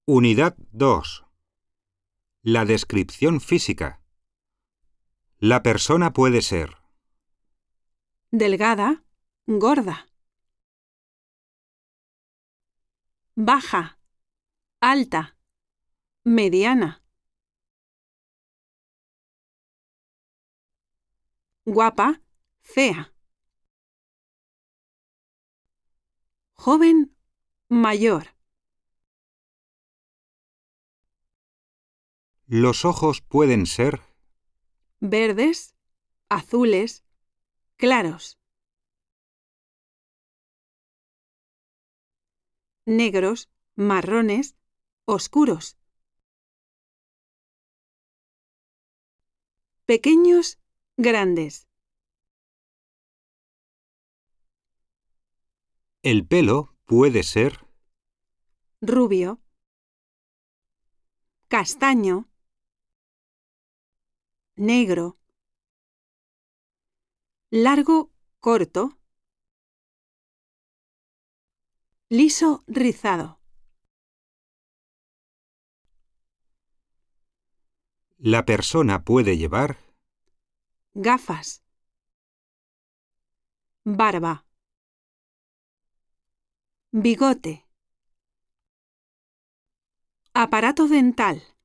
Unidad 2. La descripción física. La persona puede ser delgada, gorda, baja, alta, mediana, guapa, fea, joven, mayor. Los ojos pueden ser Verdes, azules, claros, negros, marrones, oscuros, pequeños, grandes. el pelo puede ser Rubio, castaño, negro, largo, corto, liso, rizado. la persona puede llevar Gafas, barba, bigote, aparato dental.